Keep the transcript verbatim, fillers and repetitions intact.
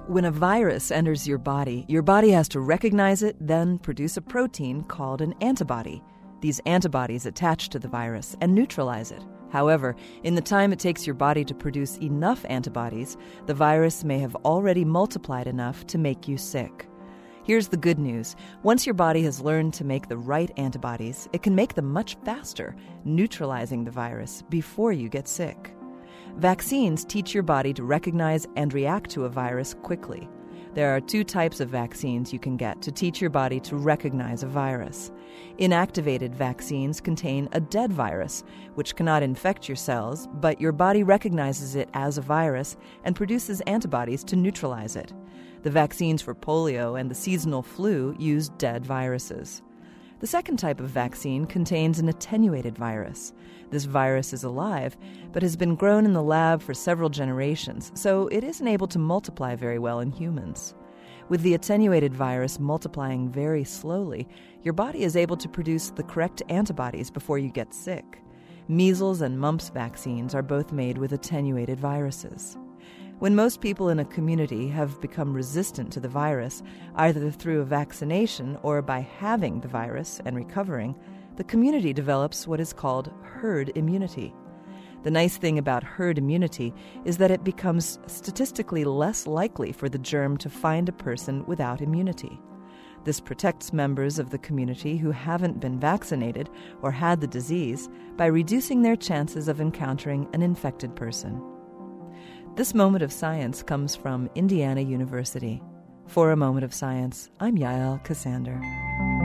When a virus enters your body, your body has to recognize it, then produce a protein called an antibody. These antibodies attach to the virus and neutralize it. However, in the time it takes your body to produce enough antibodies, the virus may have already multiplied enough to make you sick. Here's the good news. Once your body has learned to make the right antibodies, it can make them much faster, neutralizing the virus before you get sick. Vaccines teach your body to recognize and react to a virus quickly. There are two types of vaccines you can get to teach your body to recognize a virus. Inactivated vaccines contain a dead virus, which cannot infect your cells, but your body recognizes it as a virus and produces antibodies to neutralize it. The vaccines for polio and the seasonal flu use dead viruses. The second type of vaccine contains an attenuated virus. This virus is alive, but has been grown in the lab for several generations, so it isn't able to multiply very well in humans. With the attenuated virus multiplying very slowly, your body is able to produce the correct antibodies before you get sick. Measles and mumps vaccines are both made with attenuated viruses. When most people in a community have become resistant to the virus, either through a vaccination or by having the virus and recovering, the community develops what is called herd immunity. The nice thing about herd immunity is that it becomes statistically less likely for the germ to find a person without immunity. This protects members of the community who haven't been vaccinated or had the disease by reducing their chances of encountering an infected person. This moment of science comes from Indiana University. For a Moment of Science, I'm Yael Ksander.